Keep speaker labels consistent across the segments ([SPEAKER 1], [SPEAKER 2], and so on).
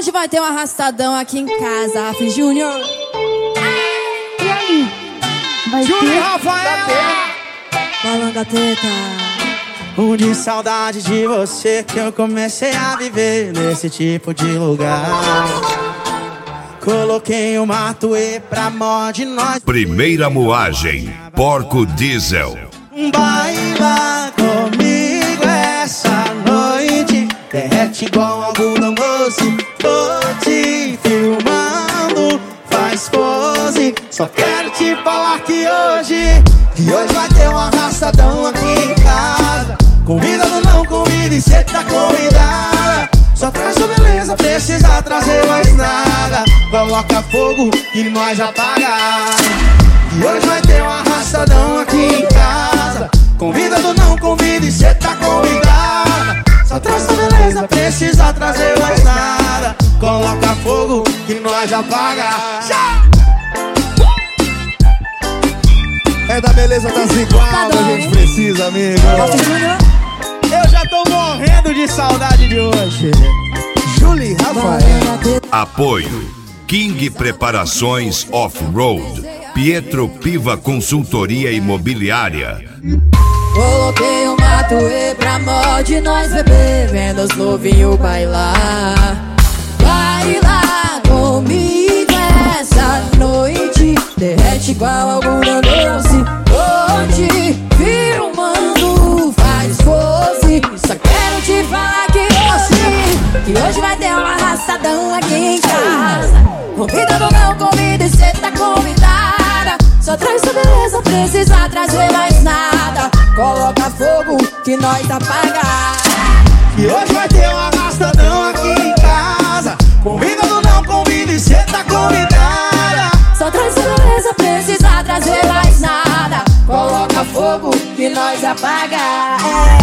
[SPEAKER 1] hoje vai ter um arrastadão aqui em casa, Afri Júnior.
[SPEAKER 2] E aí? Vai
[SPEAKER 3] Júnior
[SPEAKER 2] ter?
[SPEAKER 3] Rafaela,
[SPEAKER 1] Balanga teta.
[SPEAKER 3] de saudade de você que eu comecei a viver nesse tipo de lugar. Coloquei o Matuê pra mó de nós.
[SPEAKER 4] Primeira moagem, Porco Diesel.
[SPEAKER 3] Baila comigo essa noite, derrete igual algodão doce. Tô te filmando, faz pose. Só quero te falar que hoje vai ter um arrastadão aqui em casa. Convida ou não convida e cê tá convidada. Só traz sua beleza, precisa trazer mais nada. Coloca fogo que nós apaga. E hoje vai ter um arrastadão aqui em casa. Convida ou não convida e cê tá convidada. Só traz sua beleza, precisa trazer mais nada. Coloca fogo que nós apaga.
[SPEAKER 5] É da beleza das igual, a gente precisa, amigo.
[SPEAKER 3] Eu já tô morrendo de saudade de hoje.
[SPEAKER 5] Julie Rafael.
[SPEAKER 4] Apoio King Preparações Off-Road, Pietro Piva Consultoria Imobiliária.
[SPEAKER 1] Coloquei o Matuê pra mó de nós beber, vendo os novinhos bailar. Baila comigo essa noite, derrete igual algodão doce. Hoje filmando, faz pose. Só quero te falar que hoje vai ter um arrastadão aqui em casa. Convida ou não convida e cê tá convidada. Só traz sua beleza, precisa trazer mais nada. Coloca fogo que nós apaga.
[SPEAKER 3] E hoje vai ter um arrastadão aqui em casa. Convida ou não convida e cê tá convidada.
[SPEAKER 1] Só traz sua beleza, precisa trazer mais nada. Coloca fogo que nós apaga.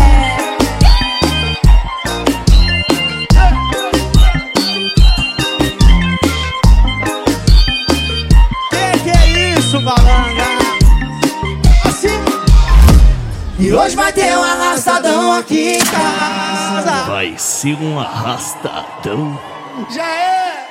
[SPEAKER 3] Que é isso, balanga? Assim. E hoje vai ter um arrastadão aqui em casa.
[SPEAKER 6] Vai ser um arrastadão.
[SPEAKER 3] Já é.